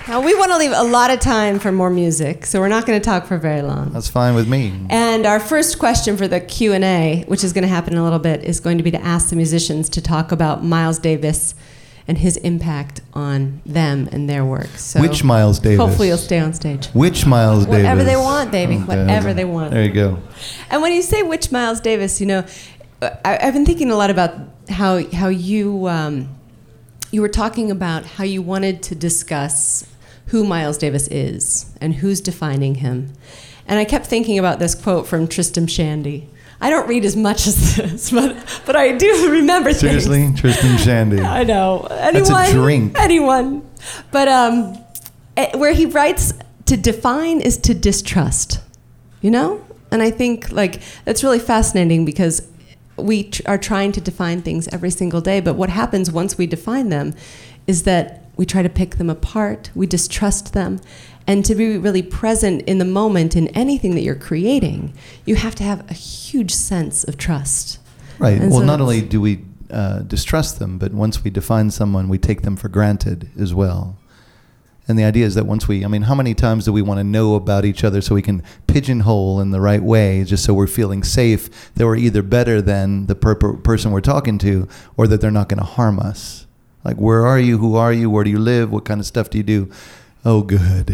Now, we want to leave a lot of time for more music, so we're not going to talk for very long. That's fine with me. And our first question for the Q&A, which is going to happen in a little bit, is going to be to ask the musicians to talk about Miles Davis and his impact on them and their work. So which Miles Davis? Hopefully you'll stay on stage. Which Miles Davis? Whatever they want, baby. Whatever they want. There you go. And when you say which Miles Davis, you know, I've been thinking a lot about how you you were talking about how you wanted to discuss who Miles Davis is and who's defining him. And I kept thinking about this quote from Tristram Shandy. I don't read as much as this, but I do remember Seriously? things. Tristram Shandy. I know. Anyone? That's a drink. Anyone. But where he writes, to define is to distrust, you know? And I think like that's really fascinating because we are trying to define things every single day, but what happens once we define them is that we try to pick them apart, we distrust them, and to be really present in the moment in anything that you're creating, you have to have a huge sense of trust. Right. And well, so not only do we distrust them, but once we define someone, we take them for granted as well. And the idea is that once we, I mean, how many times do we want to know about each other so we can pigeonhole in the right way, just so we're feeling safe, that we're either better than the person we're talking to, or that they're not going to harm us? Like, where are you? Who are you? Where do you live? What kind of stuff do you do? Oh, good.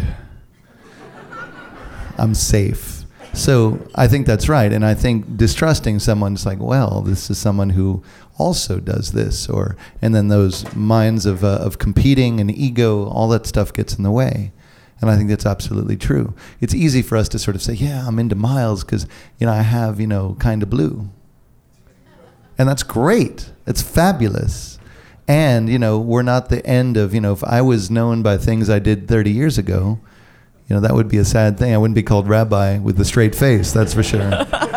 I'm safe. So I think that's right. And I think distrusting someone's like, well, this is someone who also does this. And then those minds of competing and ego, all that stuff gets in the way. And I think that's absolutely true. It's easy for us to sort of say, yeah, I'm into Miles because, I have, Kind of Blue. And that's great. It's fabulous. And, we're not the end of, if I was known by things I did 30 years ago, that would be a sad thing. I wouldn't be called rabbi with the straight face, that's for sure.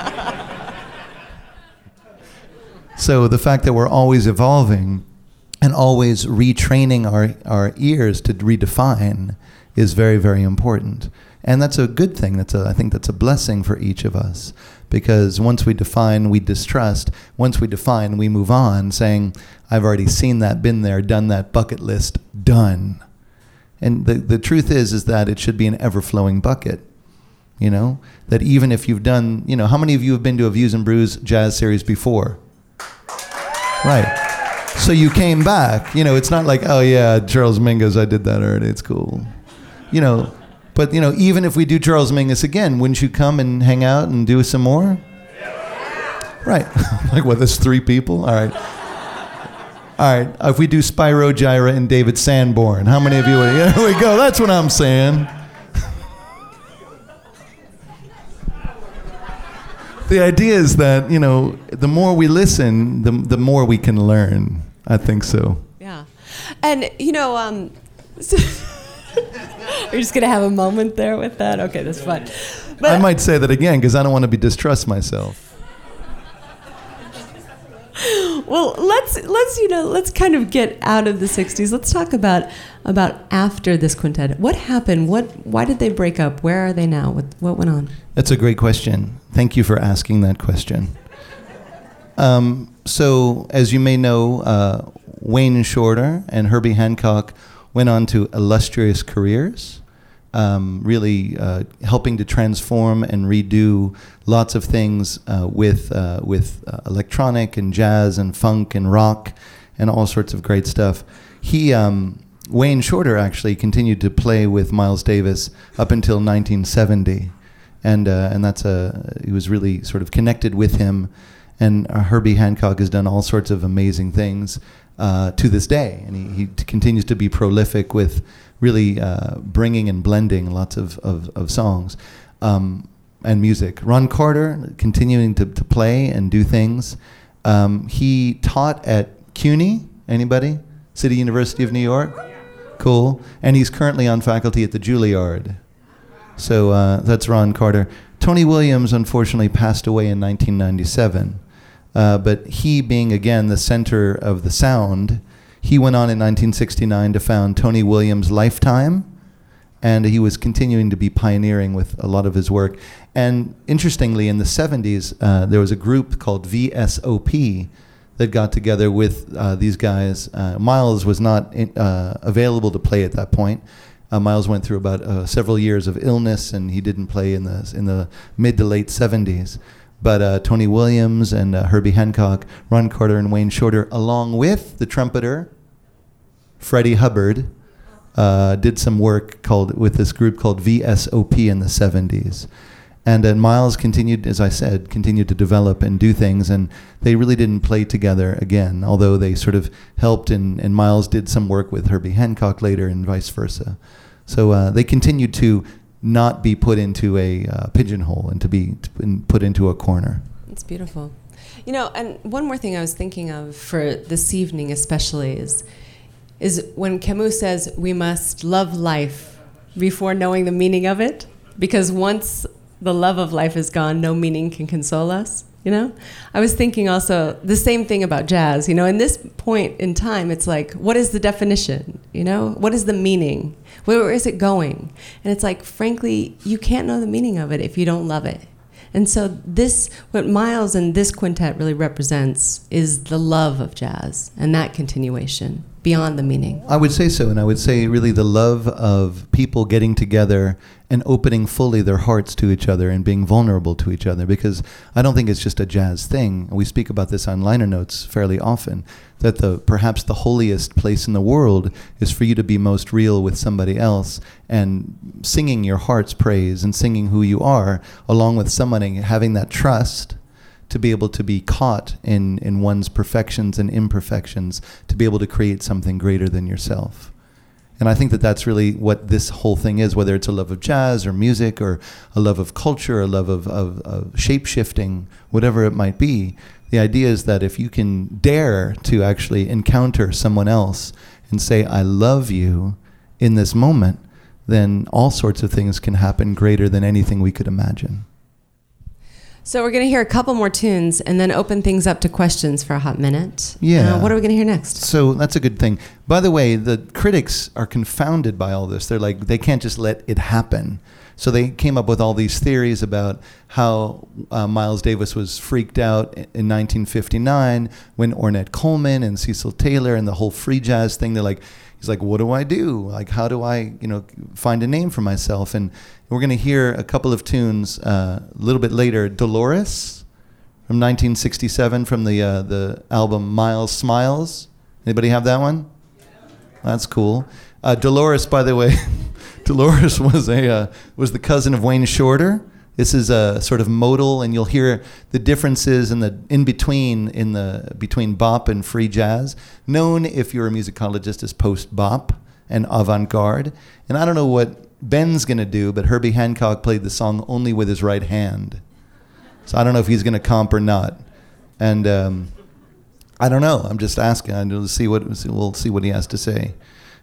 So the fact that we're always evolving and always retraining our ears to redefine is very, very important. And that's a good thing. I think that's a blessing for each of us. Because once we define, we distrust. Once we define, we move on, saying, I've already seen that, been there, done that, bucket list, done. And the truth is that it should be an ever-flowing bucket. That even if you've done, how many of you have been to a Views and Brews jazz series before? Right. So you came back. It's not like, oh yeah, Charles Mingus, I did that already, it's cool. But, even if we do Charles Mingus again, wouldn't you come and hang out and do some more? Yeah. Right. Like, what, there's 3 people? All right. All right. If we do Spyro Gyra and David Sanborn, how many of you would? Here we go. That's what I'm saying. The idea is that, the more we listen, the more we can learn. I think so. Yeah. And, Are you just going to have a moment there with that? Okay, that's fun. But I might say that again because I don't want to distrust myself. Well, let's kind of get out of the 60s. Let's talk about after this quintet. What happened? Why did they break up? Where are they now? What went on? That's a great question. Thank you for asking that question. So, as you may know, Wayne Shorter and Herbie Hancock went on to illustrious careers, really helping to transform and redo lots of things with electronic and jazz and funk and rock and all sorts of great stuff. Wayne Shorter actually continued to play with Miles Davis up until 1970, and he was really sort of connected with him. And Herbie Hancock has done all sorts of amazing things to this day, and he continues to be prolific with really bringing and blending lots of songs and music. Ron Carter continuing to play and do things. He taught at CUNY. Anybody? City University of New York? Cool. And he's currently on faculty at the Juilliard. So that's Ron Carter. Tony Williams unfortunately passed away in 1997. But he being, again, the center of the sound, he went on in 1969 to found Tony Williams Lifetime, and he was continuing to be pioneering with a lot of his work. And interestingly, in the 70s, there was a group called VSOP that got together with these guys. Miles was not available to play at that point, Miles went through about several years of illness, and he didn't play in the mid to late 70s. But Tony Williams and Herbie Hancock, Ron Carter and Wayne Shorter, along with the trumpeter Freddie Hubbard, did some work with this group called VSOP in the 70s. And then Miles continued, as I said, to develop and do things, and they really didn't play together again, although they sort of helped, and Miles did some work with Herbie Hancock later and vice versa. So they continued to not be put into a pigeonhole and to be put into a corner. It's beautiful. You know, and one more thing I was thinking of for this evening especially is when Camus says we must love life before knowing the meaning of it, because once the love of life is gone, no meaning can console us, you know? I was thinking also the same thing about jazz. You know, in this point in time, it's like, what is the definition, you know? What is the meaning? Where is it going? And it's like, frankly, you can't know the meaning of it if you don't love it. And so what Miles and this quintet really represents is the love of jazz and that continuation beyond the meaning. I would say so, and I would say really the love of people getting together and opening fully their hearts to each other and being vulnerable to each other, because I don't think it's just a jazz thing. We speak about this on liner notes fairly often, that perhaps the holiest place in the world is for you to be most real with somebody else and singing your heart's praise and singing who you are, along with someone, and having that trust to be able to be caught in one's perfections and imperfections, to be able to create something greater than yourself. And I think that that's really what this whole thing is, whether it's a love of jazz or music or a love of culture, a love of shape-shifting, whatever it might be. The idea is that if you can dare to actually encounter someone else and say, I love you in this moment, then all sorts of things can happen greater than anything we could imagine. So we're going to hear a couple more tunes and then open things up to questions for a hot minute. Yeah. What are we going to hear next? So that's a good thing. By the way, the critics are confounded by all this. They're like, they can't just let it happen. So they came up with all these theories about how Miles Davis was freaked out in 1959 when Ornette Coleman and Cecil Taylor and the whole free jazz thing, he's like, what do I do? Like, how do I, find a name for myself? And we're going to hear a couple of tunes a little bit later. Dolores from 1967 from the album Miles Smiles. Anybody have that one? Yeah. That's cool. Dolores, by the way, Dolores was the cousin of Wayne Shorter. This is a sort of modal, and you'll hear the differences in between bop and free jazz, known, if you're a musicologist, as post-bop and avant-garde. And I don't know what Ben's going to do, but Herbie Hancock played the song only with his right hand. So I don't know if he's going to comp or not. And I don't know. I'm just asking. We'll see what he has to say.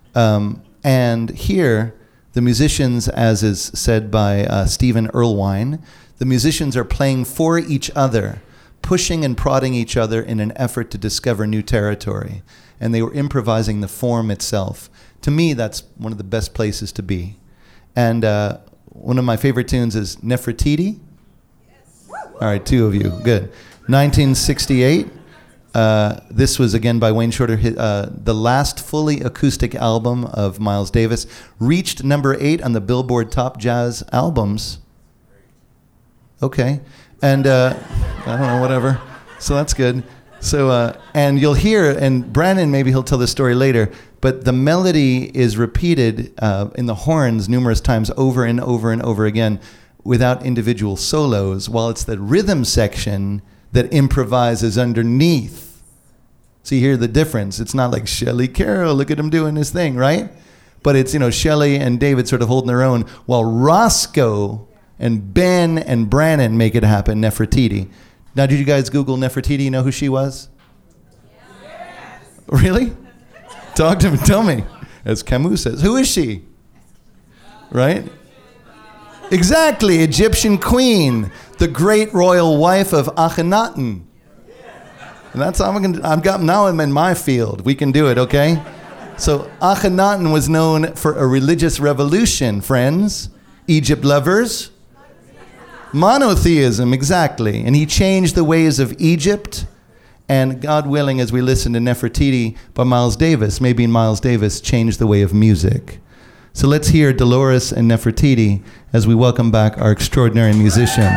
And here, the musicians, as is said by Stephen Erlewine, the musicians are playing for each other, pushing and prodding each other in an effort to discover new territory. And they were improvising the form itself. To me, that's one of the best places to be. And one of my favorite tunes is Nefertiti. Yes. All right, two of you. Good. 1968. This was, again, by Wayne Shorter, the last fully acoustic album of Miles Davis. Reached number 8 on the Billboard Top Jazz Albums. Okay. And I don't know, whatever. So that's good. So, and you'll hear, and Brandon, maybe he'll tell the story later, but the melody is repeated in the horns numerous times over and over and over again without individual solos, while it's the rhythm section that improvises underneath. So you hear the difference. It's not like Shelley Carroll, look at him doing his thing, right? But it's, Shelley and David sort of holding their own, while Roscoe and Ben and Brannon make it happen, Nefertiti. Now, did you guys Google Nefertiti? You know who she was? Yes. Really? Talk to me. Tell me. As Camus says, who is she? Right? Exactly. Egyptian queen, the great royal wife of Akhenaten. And that's how now I'm in my field. We can do it, okay? So Akhenaten was known for a religious revolution, friends. Egypt lovers. Monotheism, exactly. And he changed the ways of Egypt. And God willing, as we listen to Nefertiti by Miles Davis, maybe Miles Davis changed the way of music. So let's hear Dolores and Nefertiti as we welcome back our extraordinary musicians.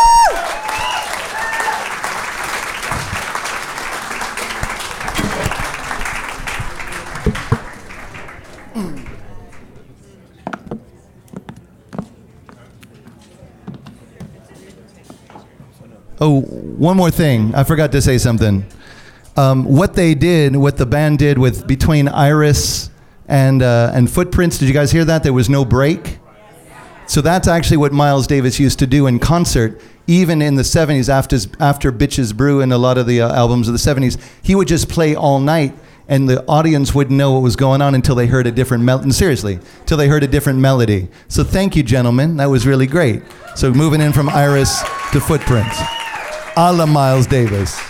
Oh, one more thing. I forgot to say something. What the band did with between Iris and Footprints, did you guys hear that? There was no break. So that's actually what Miles Davis used to do in concert, even in the 70s after Bitches Brew and a lot of the albums of the 70s. He would just play all night, and the audience wouldn't know what was going on until they heard a different melody. Seriously, till they heard a different melody. So thank you, gentlemen. That was really great. So moving in from Iris to Footprints. A la Miles Davis.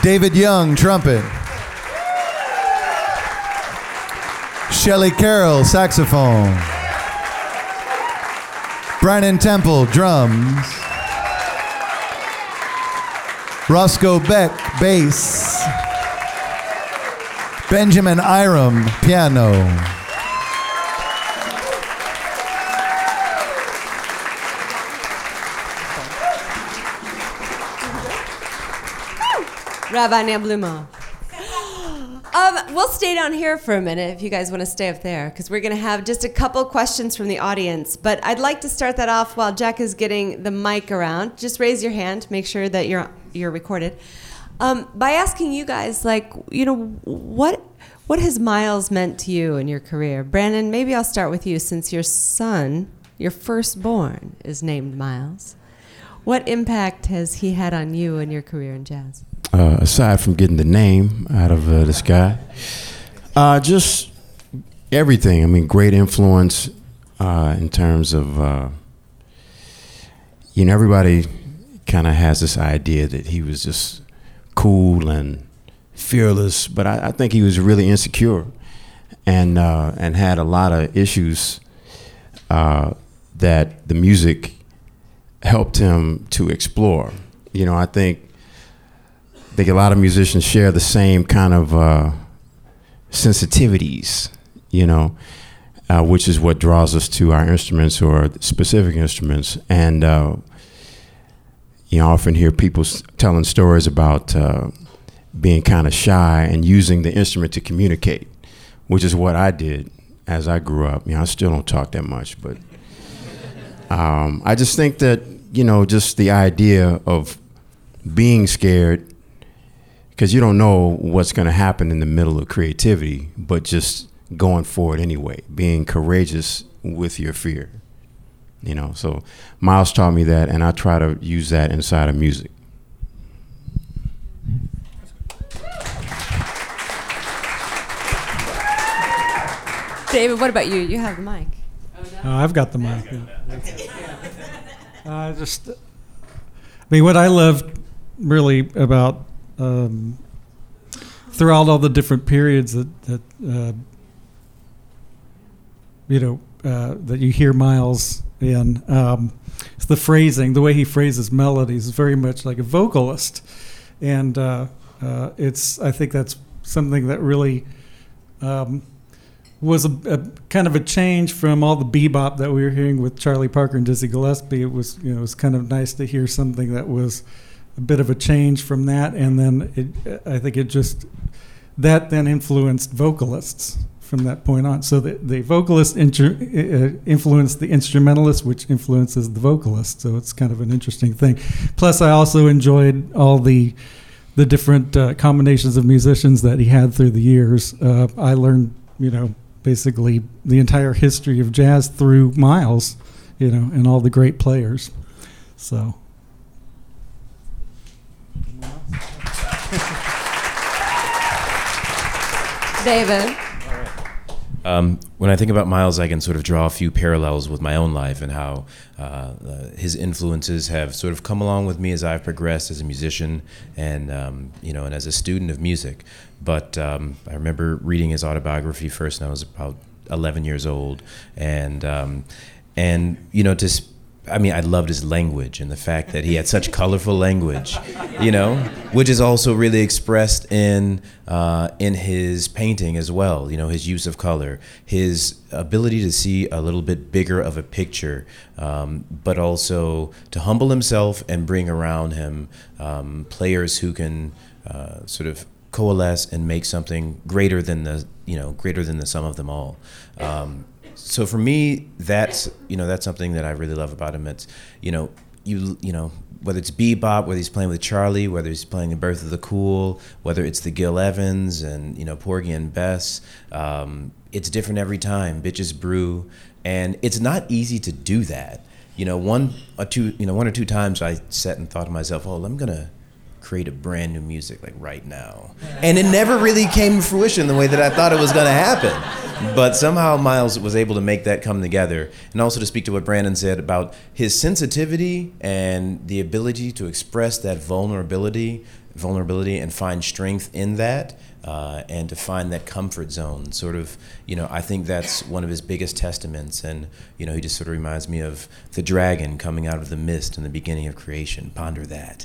David Young, trumpet. Shelley Carroll, saxophone. Brandon Temple, drums. Roscoe Beck, bass. Benjamin Iram, piano. Rabbi Namblumo. We'll stay down here for a minute if you guys want to stay up there, because we're going to have just a couple questions from the audience. But I'd like to start that off while Jack is getting the mic around. Just raise your hand, make sure that you're recorded. By asking you guys, what has Miles meant to you in your career? Brandon, maybe I'll start with you, since your son, your firstborn, is named Miles. What impact has he had on you and your career in jazz? Aside from getting the name out of this guy, just everything. I mean, great influence in terms of, everybody kind of has this idea that he was just cool and fearless, but I think he was really insecure and had a lot of issues that the music helped him to explore. I think a lot of musicians share the same kind of sensitivities, which is what draws us to our instruments or specific instruments. And I often hear people telling stories about being kind of shy and using the instrument to communicate, which is what I did as I grew up. I still don't talk that much, but I just think that, just the idea of being scared, because you don't know what's going to happen in the middle of creativity, but just going forward anyway, being courageous with your fear. So Miles taught me that, and I try to use that inside of music. David, what about you? You have the mic. I've got the mic. What I loved really about throughout all the different periods that you hear Miles in, it's the phrasing, the way he phrases melodies is very much like a vocalist, and I think that's something that really was a kind of a change from all the bebop that we were hearing with Charlie Parker and Dizzy Gillespie. It was kind of nice to hear something that was a bit of a change from that, and then I think that then influenced vocalists from that point on. So the vocalist influenced the instrumentalist, which influences the vocalist. So it's kind of an interesting thing. Plus, I also enjoyed all the different combinations of musicians that he had through the years. I learned, basically the entire history of jazz through Miles, and all the great players. So. David. When I think about Miles, I can sort of draw a few parallels with my own life and how his influences have sort of come along with me as I've progressed as a musician and and as a student of music. But I remember reading his autobiography first when I was about 11 years old, and I loved his language and the fact that he had such colorful language, which is also really expressed in his painting as well. His use of color, his ability to see a little bit bigger of a picture, but also to humble himself and bring around him players who can sort of coalesce and make something greater than the sum of them all. So for me, that's something that I really love about him. It's whether it's bebop, whether he's playing with Charlie, whether he's playing in Birth of the Cool, whether it's the Gil Evans and Porgy and Bess, it's different every time. Bitches Brew, and it's not easy to do that. One or two times I sat and thought to myself, I'm gonna create a brand new music like right now, and it never really came to fruition the way that I thought it was gonna happen. But somehow Miles was able to make that come together. And also to speak to what Brandon said about his sensitivity and the ability to express that vulnerability vulnerability and find strength in that, and to find that comfort zone. Sort of, I think that's one of his biggest testaments. And, he just sort of reminds me of the dragon coming out of the mist in the beginning of creation. Ponder that.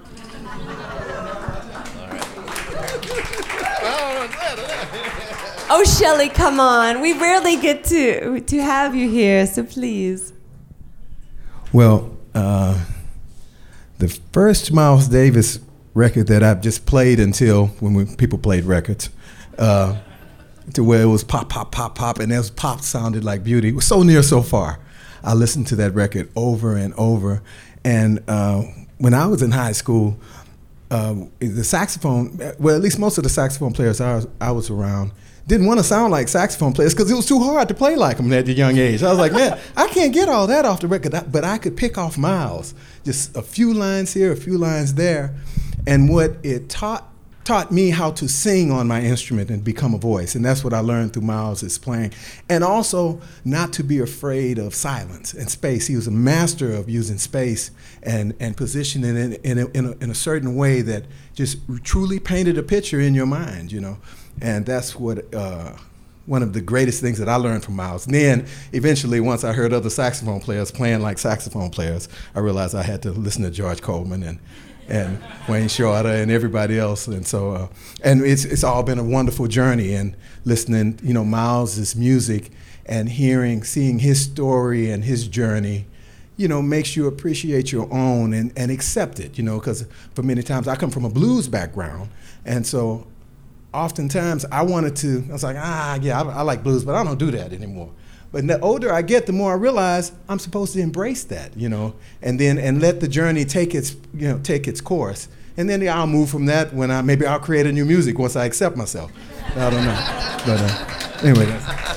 Oh, Shelley, come on. We rarely get to have you here, so please. Well, the first Miles Davis record that I've just played until when people played records, to where it was pop, pop, pop, pop, and as pop sounded like beauty. It was So Near, So Far. I listened to that record over and over. And when I was in high school, the saxophone, well, at least most of the saxophone players I was around didn't want to sound like saxophone players because it was too hard to play like them at a young age. I was like, man, I can't get all that off the record, but I could pick off Miles, just a few lines here, a few lines there. And what it taught me how to sing on my instrument and become a voice. And that's what I learned through Miles' playing. And also not to be afraid of silence and space. He was a master of using space and positioning it in a certain way that just truly painted a picture in your mind, And that's what one of the greatest things that I learned from Miles. And then eventually, once I heard other saxophone players playing like saxophone players, I realized I had to listen to George Coleman and Wayne Shorter and everybody else. And so, and it's all been a wonderful journey. And listening, Miles's music and seeing his story and his journey, makes you appreciate your own and accept it, because for many times I come from a blues background. And so oftentimes I was like, I like blues, but I don't do that anymore. But the older I get, the more I realize I'm supposed to embrace that, and let the journey take its course. And then I'll move from that when I'll create a new music once I accept myself. I don't know. But anyway.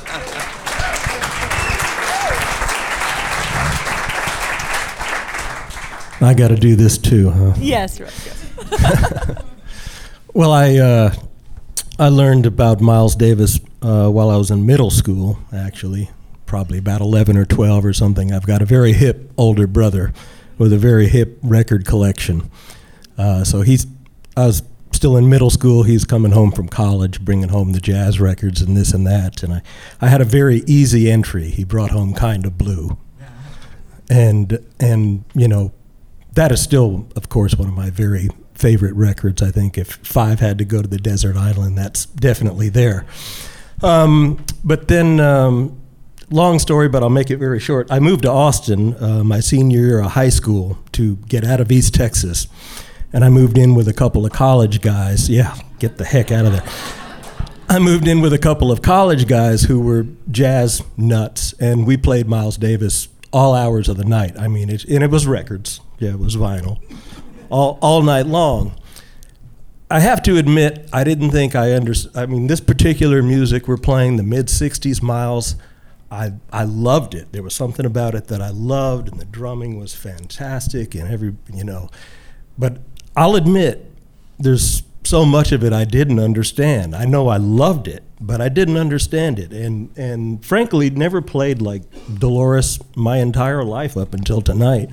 I got to do this too, huh? Yes, right. Well, I learned about Miles Davis while I was in middle school, actually, probably about 11 or 12 or something. I've got a very hip older brother with a very hip record collection. So I was still in middle school. He's coming home from college, bringing home the jazz records and this and that. And I had a very easy entry. He brought home Kind of Blue. And that is still, of course, one of my very favorite records. I think if Five had to go to the desert island, that's definitely there. But then, long story, but I'll make it very short. I moved to Austin my senior year of high school to get out of East Texas. And I moved in with a couple of college guys. Yeah, get the heck out of there. I moved in with a couple of college guys who were jazz nuts, and we played Miles Davis all hours of the night. I mean, it was records. Yeah, it was vinyl. All night long. I have to admit, I didn't think I understood. I mean, this particular music we're playing, the mid-60s Miles, I loved it. There was something about it that I loved, and the drumming was fantastic, and But I'll admit, there's so much of it I didn't understand. I know I loved it, but I didn't understand it. And frankly, never played like Dolores my entire life up until tonight.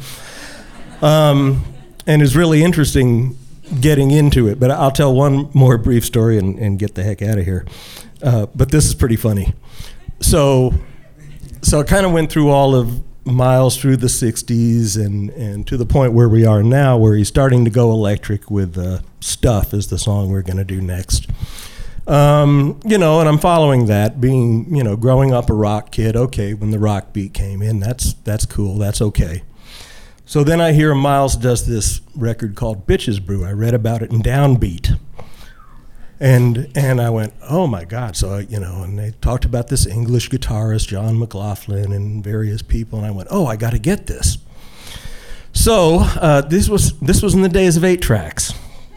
And it's really interesting getting into it. But I'll tell one more brief story and get the heck out of here. But this is pretty funny. So I kind of went through all of Miles through the 60s and to the point where we are now, where he's starting to go electric with Stuff is the song we're going to do next. And I'm following that, being, growing up a rock kid. Okay, when the rock beat came in, that's cool, that's okay. So then I hear Miles does this record called Bitches Brew. I read about it in Downbeat. And I went, oh my God. So, and they talked about this English guitarist, John McLaughlin, and various people. And I went, oh, I got to get this. So this was in the days of 8-tracks.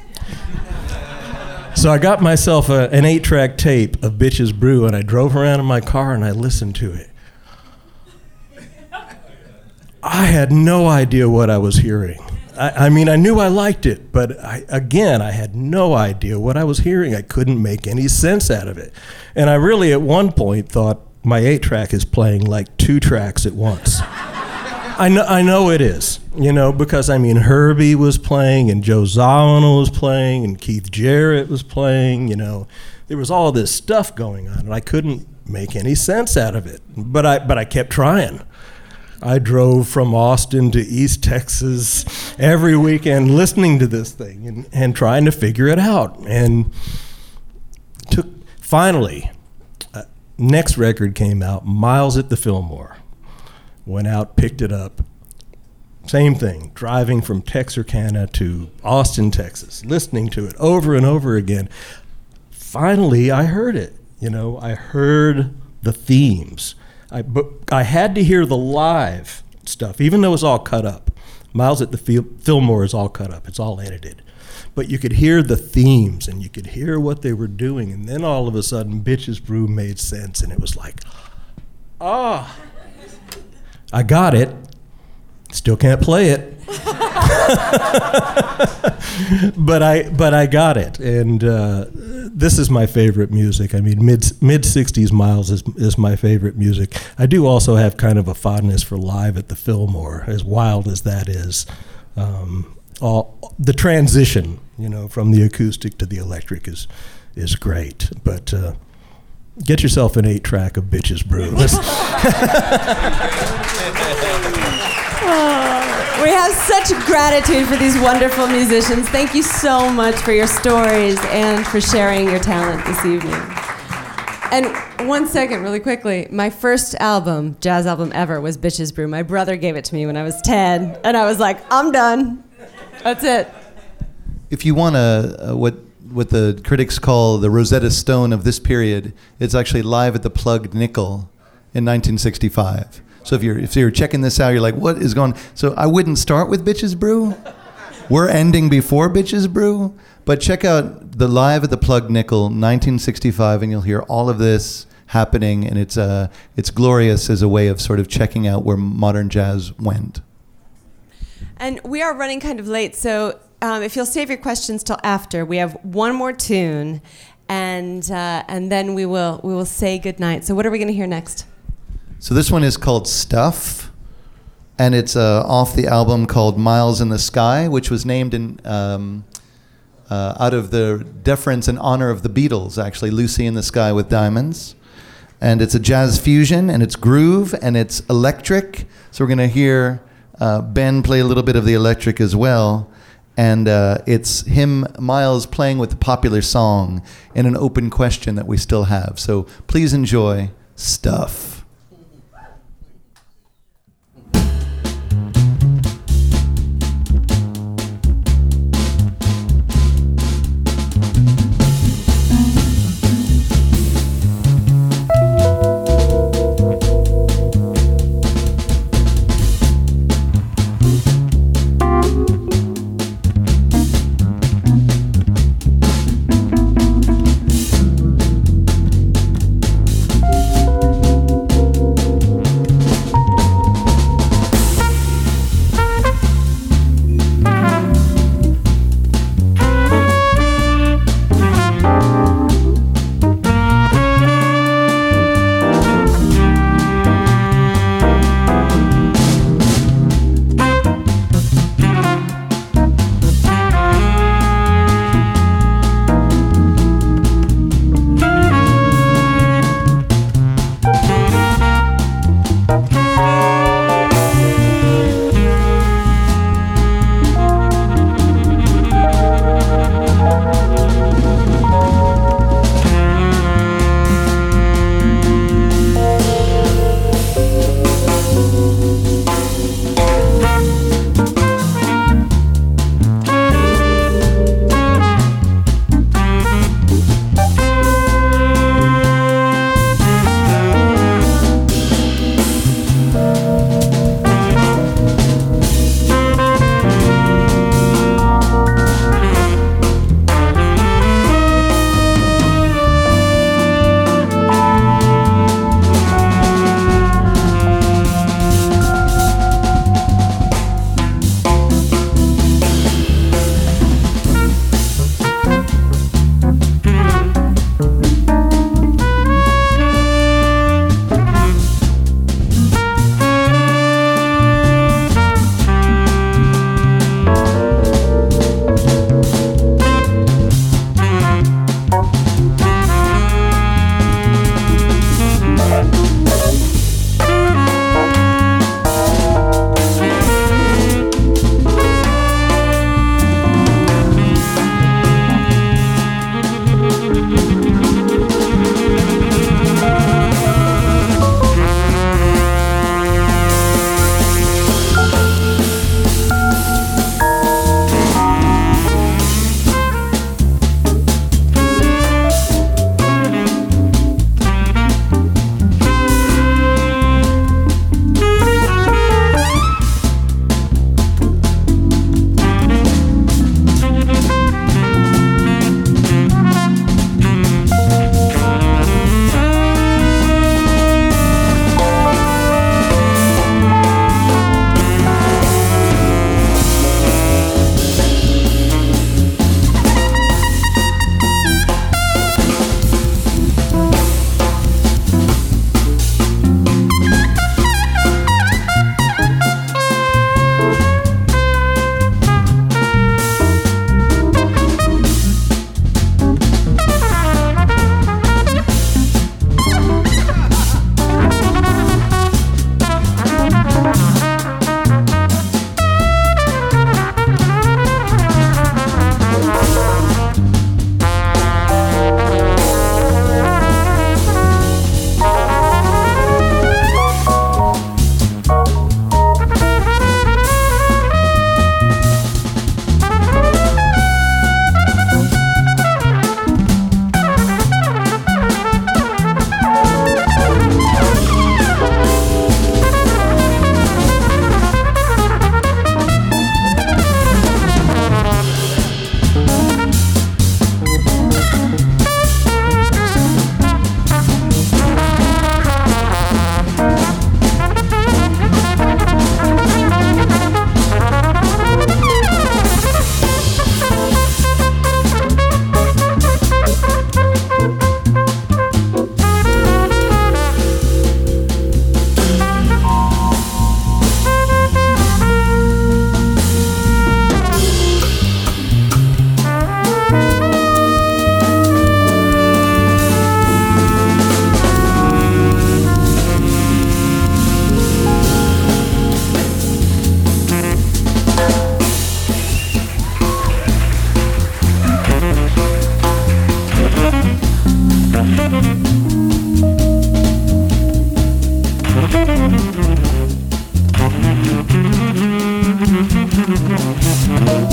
So I got myself an 8-track tape of Bitches Brew, and I drove around in my car and I listened to it. I had no idea what I was hearing. I mean, I knew I liked it, but I had no idea what I was hearing. I couldn't make any sense out of it. And I really, at one point, thought my 8-track is playing like 2 tracks at once. I know it is, because I mean Herbie was playing and Joe Zawinul was playing and Keith Jarrett was playing. There was all this stuff going on, and I couldn't make any sense out of it. But I kept trying. I drove from Austin to East Texas every weekend listening to this thing and trying to figure it out. And finally, next record came out, Miles at the Fillmore. Went out, picked it up. Same thing, driving from Texarkana to Austin, Texas, listening to it over and over again. Finally, I heard it. I heard the themes. I had to hear the live stuff, even though it was all cut up. Miles at the Fillmore is all cut up. It's all edited. But you could hear the themes, and you could hear what they were doing. And then all of a sudden, Bitches Brew made sense, and it was like, I got it. Still can't play it. but I got it, and this is my favorite music. I mean, mid 60s Miles is my favorite music. I do also have kind of a fondness for Live at the Fillmore, as wild as that is. The transition, from the acoustic to the electric is great. But get yourself an 8-track of Bitches Brew. We have such gratitude for these wonderful musicians. Thank you so much for your stories and for sharing your talent this evening. And 1 second, really quickly. My first jazz album ever, was Bitches Brew. My brother gave it to me when I was 10, and I was like, I'm done. That's it. If you want what the critics call the Rosetta Stone of this period, it's actually Live at the Plugged Nickel in 1965. So if you're checking this out, you're like, what is going on? So I wouldn't start with Bitches Brew. We're ending before Bitches Brew. But check out the Live at the Plugged Nickel, 1965, and you'll hear all of this happening. And it's glorious as a way of sort of checking out where modern jazz went. And we are running kind of late, so if you'll save your questions till after, we have one more tune, and then we will say goodnight. So what are we going to hear next? So this one is called Stuff, and it's off the album called Miles in the Sky, which was named in out of the deference and honor of the Beatles, actually, Lucy in the Sky with Diamonds. And it's a jazz fusion, and it's groove, and it's electric. So we're going to hear Ben play a little bit of the electric as well. And it's Miles, playing with a popular song and an open question that we still have. So please enjoy Stuff.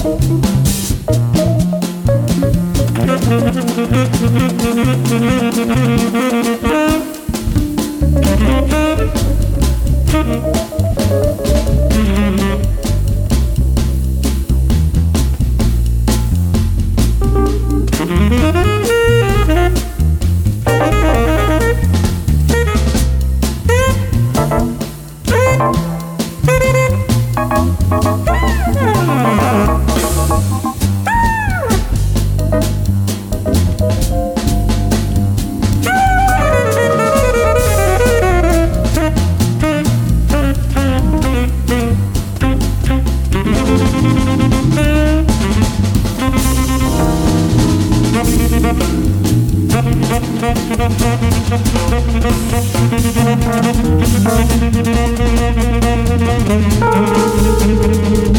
Thank you.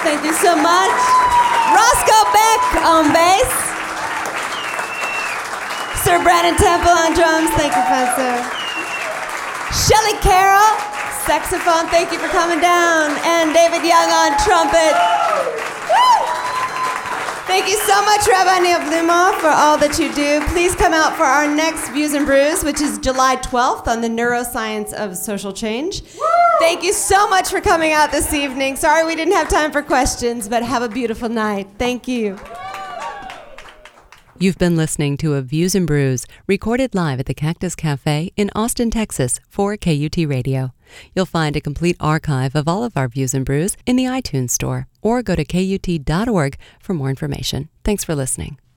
thank you so much. Roscoe Beck on bass. Sir Brandon Temple on drums, thank you, Fencer. Shelly Carroll, saxophone, thank you for coming down. And David Young on trumpet. Woo! Thank you so much, Rabbi Neil Blumoff, for all that you do. Please come out for our next Views and Brews, which is July 12th on the neuroscience of social change. Thank you so much for coming out this evening. Sorry we didn't have time for questions, but have a beautiful night. Thank you. You've been listening to a Views and Brews recorded live at the Cactus Cafe in Austin, Texas for KUT Radio. You'll find a complete archive of all of our Views and Brews in the iTunes Store, or go to KUT.org for more information. Thanks for listening.